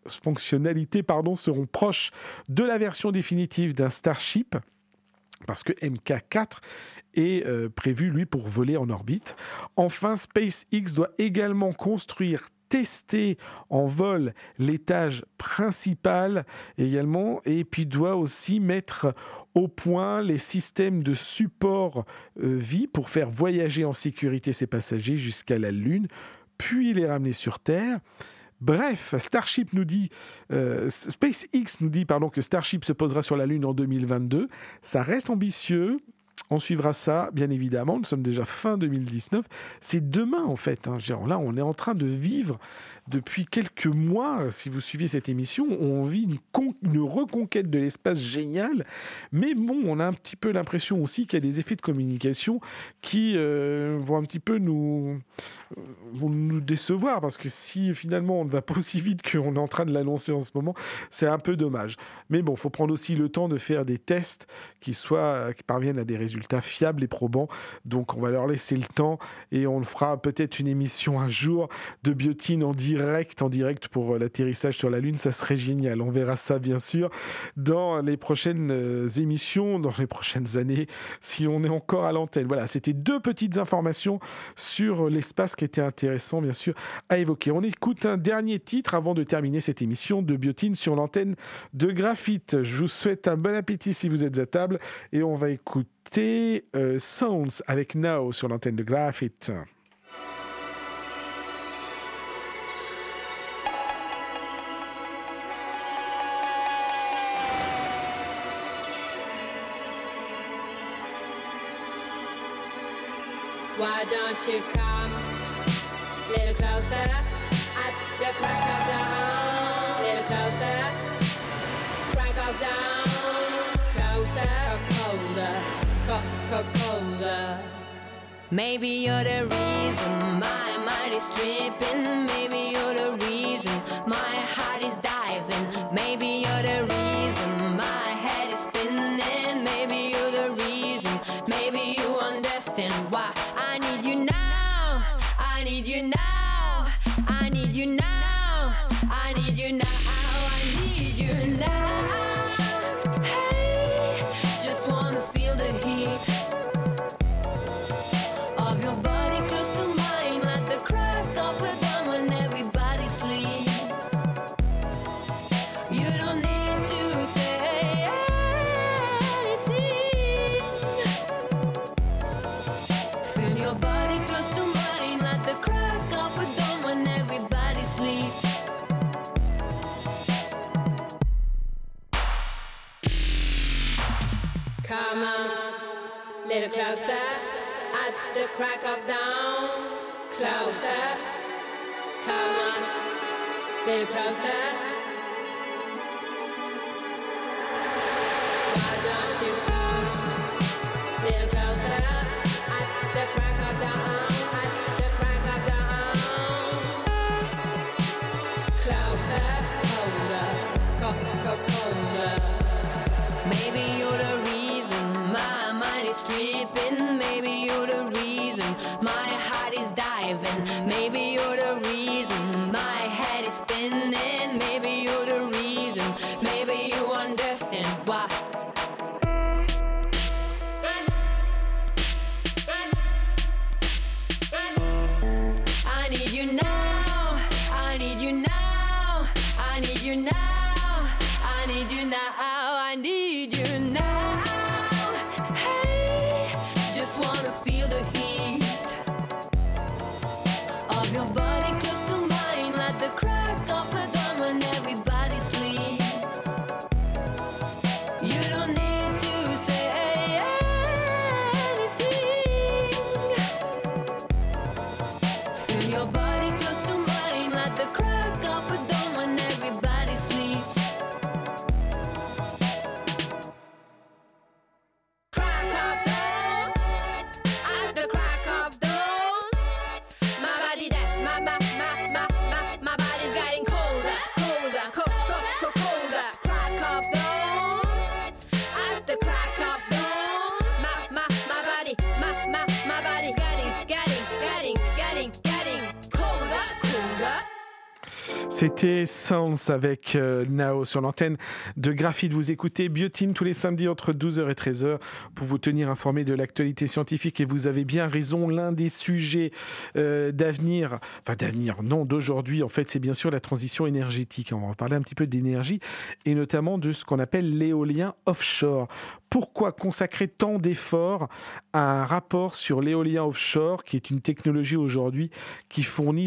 Speaker 1: seront proches de la version définitive d'un Starship, parce que MK4 est prévu, lui, pour voler en orbite. Enfin, SpaceX doit également construire, tester en vol l'étage principal également, et puis doit aussi mettre au point les systèmes de support vie pour faire voyager en sécurité ses passagers jusqu'à la Lune, puis les ramener sur Terre. Bref, SpaceX nous dit que Starship se posera sur la Lune en 2022. Ça reste ambitieux. On suivra ça, bien évidemment. Nous sommes déjà fin 2019. C'est demain, en fait. Là, on est en train de vivre depuis quelques mois. Si vous suivez cette émission, on vit une reconquête de l'espace géniale. Mais bon, on a un petit peu l'impression aussi qu'il y a des effets de communication qui vont un petit peu nous décevoir. Parce que si finalement on ne va pas aussi vite qu'on est en train de l'annoncer en ce moment, c'est un peu dommage. Mais bon, il faut prendre aussi le temps de faire des tests qui parviennent à des résultats fiables et probants. Donc on va leur laisser le temps et on fera peut-être une émission un jour de Biotine en direct pour l'atterrissage sur la Lune. Ça serait génial. On verra ça bien sûr dans les prochaines émissions, dans les prochaines années, si on est encore à l'antenne. Voilà, c'était 2 petites informations sur l'espace qui étaient intéressantes bien sûr à évoquer. On écoute un dernier titre avant de terminer cette émission de Biotine sur l'antenne de Graphite. Je vous souhaite un bon appétit si vous êtes à table et on va écouter Sounds avec Now sur l'antenne de Graphite.
Speaker 4: Why don't you come a little closer at the crack of dawn? Little closer, crack of dawn, closer, colder. Maybe you're the reason my mind is tripping. Maybe you're the reason my heart is diving. Maybe you're the reason my head is spinning. Maybe you're the reason. Maybe you understand why I need you now. I need you now. I need you now. I need you now. I need you now. Hey, just wanna feel the heat of your body close to mine, like the crack of a dawn when everybody sleeps. You don't need to say anything. Feel your body close to mine, like the crack of a dawn when everybody sleeps. Come on, little closer. At the crack of dawn, closer. Come on, little closer. Why don't you come, little closer? At the crack of dawn, at the crack of dawn, closer, colder. Maybe you're the reason my mind is tripping. Maybe you're the reason my heart is diving. Maybe you're the reason my head is spinning. Maybe you're the reason. Maybe you understand why. I need you now. I need you now. I need you now. I need you now. I need you now. Hey, just wanna feel the heat of your body close to mine, like the crack of a dawn when everybody sleeps. You don't need to say anything. Feel your body close to mine, like the crack of a dawn when everybody sleeps. Crack of dawn, at the crack of dawn, my body that, my body's getting colder. Crack of dawn, at the crack of dawn, my body's getting colder.
Speaker 1: C'était Sounds avec Nao sur l'antenne de Graphite. Vous écoutez Biotine tous les samedis entre 12h et 13h pour vous tenir informé de l'actualité scientifique. Et vous avez bien raison, l'un des sujets d'aujourd'hui, en fait, c'est bien sûr la transition énergétique. On va parler un petit peu d'énergie et notamment de ce qu'on appelle l'éolien offshore. pourquoi consacrer tant d'efforts à un rapport sur l'éolien offshore, qui est une technologie aujourd'hui qui fournit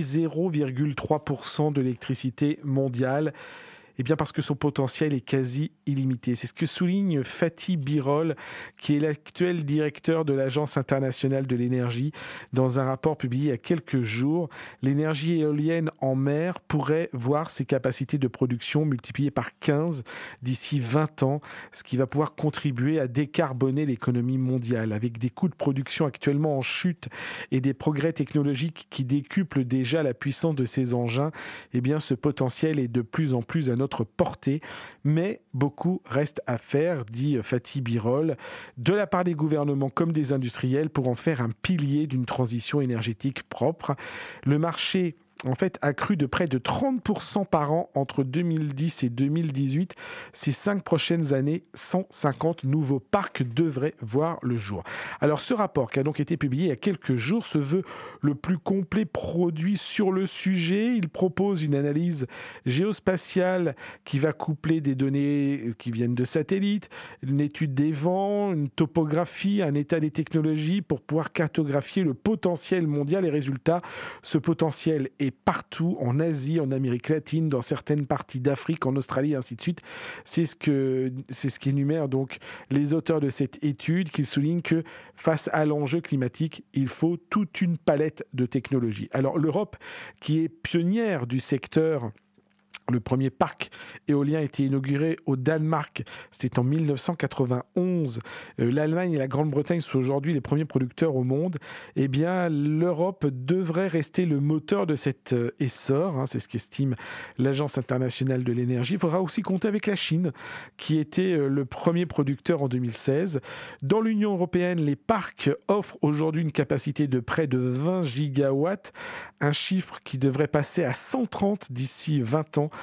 Speaker 1: 0,3% de l'électricité mondiale ? Eh bien parce que son potentiel est quasi illimité. C'est ce que souligne Fatih Birol, qui est l'actuel directeur de l'Agence internationale de l'énergie. Dans un rapport publié il y a quelques jours, l'énergie éolienne en mer pourrait voir ses capacités de production multipliées par 15 d'ici 20 ans, ce qui va pouvoir contribuer à décarboner l'économie mondiale. Avec des coûts de production actuellement en chute et des progrès technologiques qui décuplent déjà la puissance de ces engins, eh bien ce potentiel est de plus en plus à notre portée, mais beaucoup reste à faire, dit Fatih Birol, de la part des gouvernements comme des industriels pour en faire un pilier d'une transition énergétique propre. Le marché en fait, a cru de près de 30% par an entre 2010 et 2018. Ces 5 prochaines années, 150 nouveaux parcs devraient voir le jour. Alors, ce rapport, qui a donc été publié il y a quelques jours, se veut le plus complet produit sur le sujet. Il propose une analyse géospatiale qui va coupler des données qui viennent de satellites, une étude des vents, une topographie, un état des technologies pour pouvoir cartographier le potentiel mondial et résultat. Ce potentiel est partout, en Asie, en Amérique latine, dans certaines parties d'Afrique, en Australie, et ainsi de suite. C'est ce qu'énumèrent donc les auteurs de cette étude, qui soulignent que face à l'enjeu climatique, il faut toute une palette de technologies. Alors l'Europe, qui est pionnière du secteur, le premier parc éolien a été inauguré au Danemark, c'était en 1991. L'Allemagne et la Grande-Bretagne sont aujourd'hui les premiers producteurs au monde. Eh bien, l'Europe devrait rester le moteur de cet essor, c'est ce qu'estime l'Agence internationale de l'énergie. Il faudra aussi compter avec la Chine, qui était le premier producteur en 2016. Dans l'Union européenne, les parcs offrent aujourd'hui une capacité de près de 20 gigawatts, un chiffre qui devrait passer à 130 d'ici 20 ans.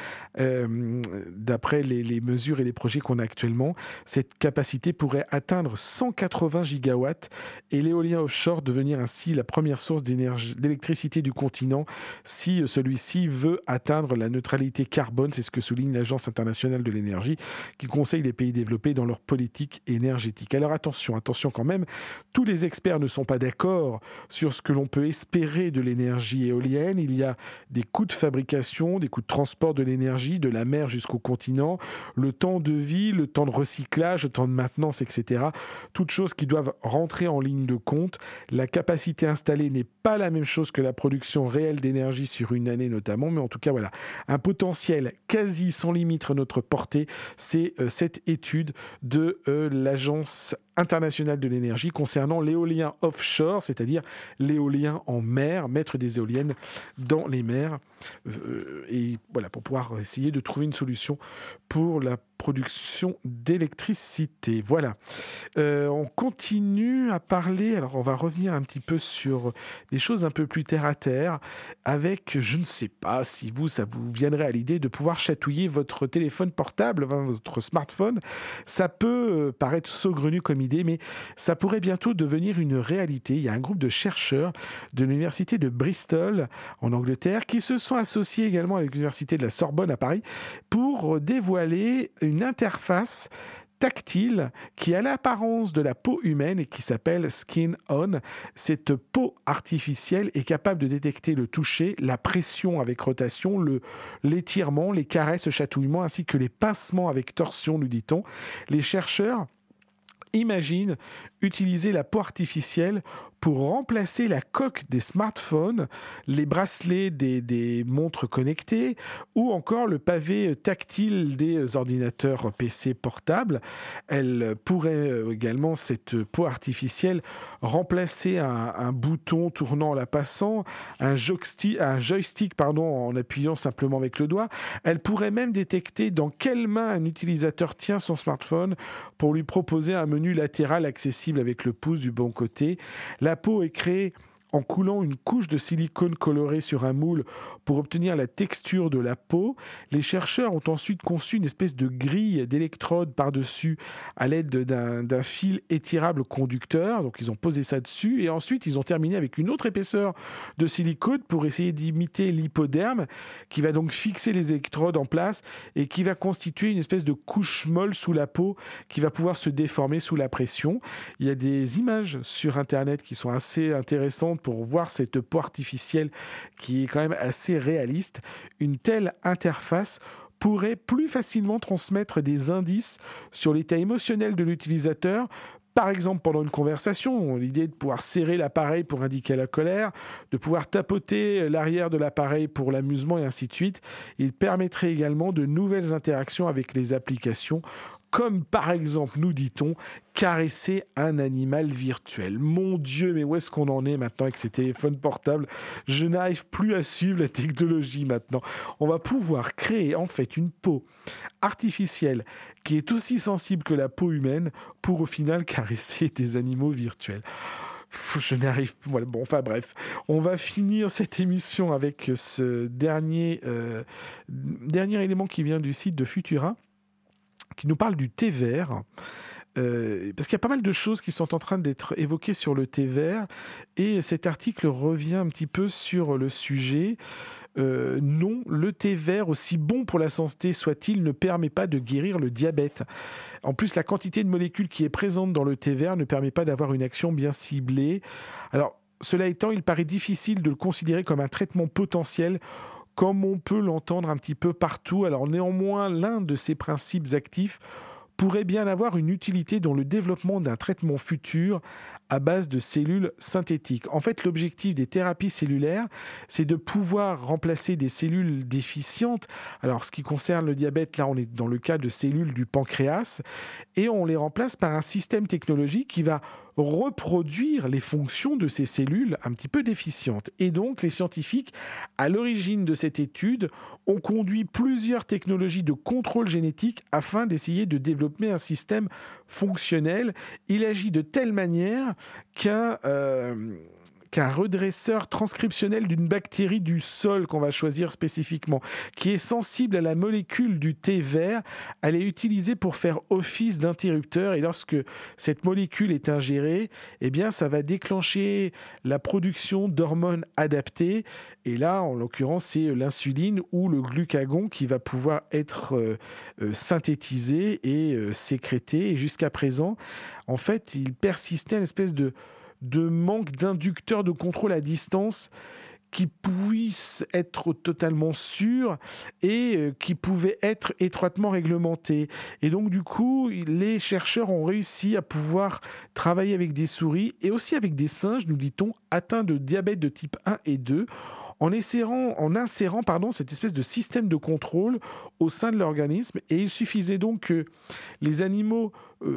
Speaker 1: D'après les mesures et les projets qu'on a actuellement, cette capacité pourrait atteindre 180 gigawatts et l'éolien offshore devenir ainsi la première source d'électricité du continent si celui-ci veut atteindre la neutralité carbone. C'est ce que souligne l'Agence internationale de l'énergie, qui conseille les pays développés dans leur politique énergétique. Alors attention quand même, tous les experts ne sont pas d'accord sur ce que l'on peut espérer de l'énergie éolienne. Il y a des coûts de fabrication, des coûts de transport de l'énergie, de la mer jusqu'au continent, le temps de vie, le temps de recyclage, le temps de maintenance, etc. Toutes choses qui doivent rentrer en ligne de compte. La capacité installée n'est pas la même chose que la production réelle d'énergie sur une année notamment, mais en tout cas, voilà, un potentiel quasi sans limite à notre portée. C'est cette étude de l'Agence internationale de l'énergie concernant l'éolien offshore, c'est-à-dire l'éolien en mer, mettre des éoliennes dans les mers, et voilà, pour pouvoir essayer de trouver une solution pour la production d'électricité. Voilà. On continue à parler, alors on va revenir un petit peu sur des choses un peu plus terre à terre, avec, je ne sais pas si ça vous viendrait à l'idée de pouvoir chatouiller votre téléphone portable, votre smartphone. Ça peut paraître saugrenu comme idée, mais ça pourrait bientôt devenir une réalité. Il y a un groupe de chercheurs de l'université de Bristol en Angleterre qui se sont associés également avec l'université de la Sorbonne à Paris pour dévoiler une interface tactile qui a l'apparence de la peau humaine et qui s'appelle Skin On. Cette peau artificielle est capable de détecter le toucher, la pression avec rotation, l'étirement, les caresses, le chatouillement ainsi que les pincements avec torsion, nous dit-on. Les chercheurs imaginent utiliser la peau artificielle pour remplacer la coque des smartphones, les bracelets des montres connectées ou encore le pavé tactile des ordinateurs PC portables. Elle pourrait également, cette peau artificielle, remplacer un bouton tournant en la passant, un joystick en appuyant simplement avec le doigt. Elle pourrait même détecter dans quelle main un utilisateur tient son smartphone pour lui proposer un menu latéral accessible avec le pouce du bon côté. La peau est créée en coulant une couche de silicone coloré sur un moule pour obtenir la texture de la peau. Les chercheurs ont ensuite conçu une espèce de grille d'électrodes par-dessus à l'aide d'un fil étirable conducteur. Donc ils ont posé ça dessus et ensuite ils ont terminé avec une autre épaisseur de silicone pour essayer d'imiter l'hypoderme qui va donc fixer les électrodes en place et qui va constituer une espèce de couche molle sous la peau qui va pouvoir se déformer sous la pression. Il y a des images sur Internet qui sont assez intéressantes pour voir cette peau artificielle qui est quand même assez réaliste. Une telle interface pourrait plus facilement transmettre des indices sur l'état émotionnel de l'utilisateur. Par exemple, pendant une conversation, l'idée de pouvoir serrer l'appareil pour indiquer la colère, de pouvoir tapoter l'arrière de l'appareil pour l'amusement et ainsi de suite. Il permettrait également de nouvelles interactions avec les applications, comme par exemple, nous dit-on, caresser un animal virtuel. Mon Dieu, mais où est-ce qu'on en est maintenant avec ces téléphones portables ? Je n'arrive plus à suivre la technologie maintenant. On va pouvoir créer en fait une peau artificielle qui est aussi sensible que la peau humaine pour au final caresser des animaux virtuels. Je n'arrive pas. Voilà. Bon, enfin bref, on va finir cette émission avec ce dernier élément qui vient du site de Futura, qui nous parle du thé vert. Parce qu'il y a pas mal de choses qui sont en train d'être évoquées sur le thé vert, et cet article revient un petit peu sur le sujet. Non, le thé vert, aussi bon pour la santé soit-il, ne permet pas de guérir le diabète. En plus, la quantité de molécules qui est présente dans le thé vert ne permet pas d'avoir une action bien ciblée. Alors, cela étant, il paraît difficile de le considérer comme un traitement potentiel, comme on peut l'entendre un petit peu partout. Alors néanmoins, l'un de ces principes actifs pourrait bien avoir une utilité dans le développement d'un traitement futur à base de cellules synthétiques. En fait, l'objectif des thérapies cellulaires, c'est de pouvoir remplacer des cellules déficientes. Alors, ce qui concerne le diabète, là, on est dans le cas de cellules du pancréas, et on les remplace par un système technologique qui va reproduire les fonctions de ces cellules un petit peu déficientes. Et donc, les scientifiques, à l'origine de cette étude, ont conduit plusieurs technologies de contrôle génétique afin d'essayer de développer un système fonctionnel. Il agit de telle manière qu'un redresseur transcriptionnel d'une bactérie du sol qu'on va choisir spécifiquement, qui est sensible à la molécule du thé vert, elle est utilisée pour faire office d'interrupteur, et lorsque cette molécule est ingérée, eh bien, ça va déclencher la production d'hormones adaptées, et là, en l'occurrence, c'est l'insuline ou le glucagon qui va pouvoir être synthétisé et sécrété, et jusqu'à présent, en fait, il persistait une espèce de manque d'inducteurs de contrôle à distance qui puissent être totalement sûrs et qui pouvaient être étroitement réglementés. Et donc, du coup, les chercheurs ont réussi à pouvoir travailler avec des souris et aussi avec des singes, nous dit-on, atteints de diabète de type 1 et 2, en insérant cette espèce de système de contrôle au sein de l'organisme. Et il suffisait donc que les animaux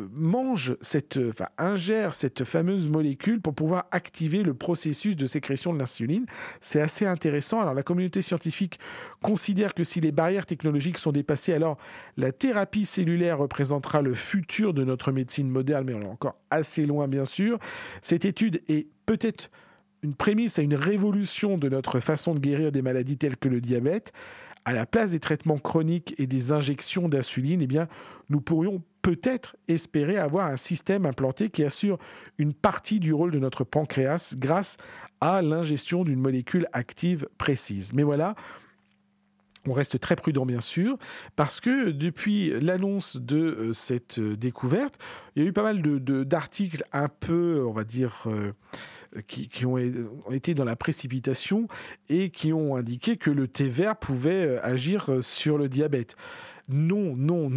Speaker 1: ingèrent cette fameuse molécule pour pouvoir activer le processus de sécrétion de l'insuline. C'est assez intéressant. Alors, la communauté scientifique considère que si les barrières technologiques sont dépassées, alors la thérapie cellulaire représentera le futur de notre médecine moderne, mais on est encore assez loin, bien sûr. Cette étude est peut-être une prémisse à une révolution de notre façon de guérir des maladies telles que le diabète. À la place des traitements chroniques et des injections d'insuline, eh bien, nous pourrions peut-être espérer avoir un système implanté qui assure une partie du rôle de notre pancréas grâce à l'ingestion d'une molécule active précise. Mais voilà, on reste très prudent, bien sûr, parce que depuis l'annonce de cette découverte, il y a eu pas mal d'articles un peu, on va dire, qui ont été dans la précipitation et qui ont indiqué que le thé vert pouvait agir sur le diabète. Non.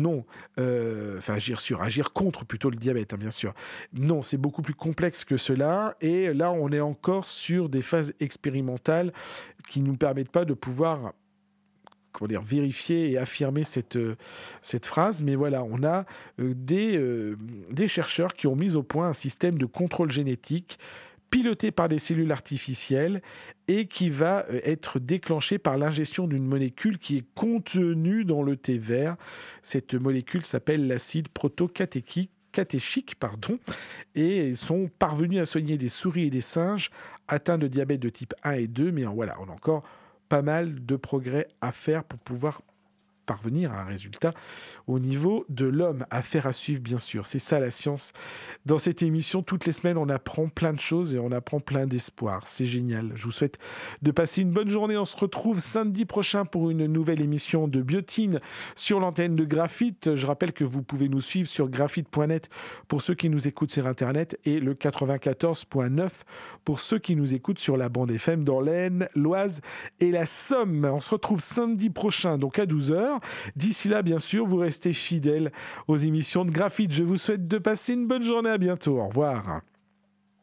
Speaker 1: Agir contre plutôt le diabète, bien sûr. Non, c'est beaucoup plus complexe que cela. Et là, on est encore sur des phases expérimentales qui ne nous permettent pas de pouvoir vérifier et affirmer cette phrase. Mais voilà, on a des chercheurs qui ont mis au point un système de contrôle génétique piloté par des cellules artificielles et qui va être déclenché par l'ingestion d'une molécule qui est contenue dans le thé vert. Cette molécule s'appelle l'acide protocatéchique catéchiques, et sont parvenus à soigner des souris et des singes atteints de diabète de type 1 et 2, mais voilà, on a encore pas mal de progrès à faire pour pouvoir parvenir à un résultat au niveau de l'homme. Affaire à suivre, bien sûr. C'est ça la science. Dans cette émission, toutes les semaines, on apprend plein de choses et on apprend plein d'espoir. C'est génial. Je vous souhaite de passer une bonne journée. On se retrouve samedi prochain pour une nouvelle émission de Biotine sur l'antenne de Graphite. Je rappelle que vous pouvez nous suivre sur graphite.net pour ceux qui nous écoutent sur Internet et le 94.9 pour ceux qui nous écoutent sur la bande FM dans l'Aisne, l'Oise et la Somme. On se retrouve samedi prochain, donc à 12h. D'ici là, bien sûr, vous restez fidèles aux émissions de Graphite. Je vous souhaite de passer une bonne journée. À bientôt. Au revoir.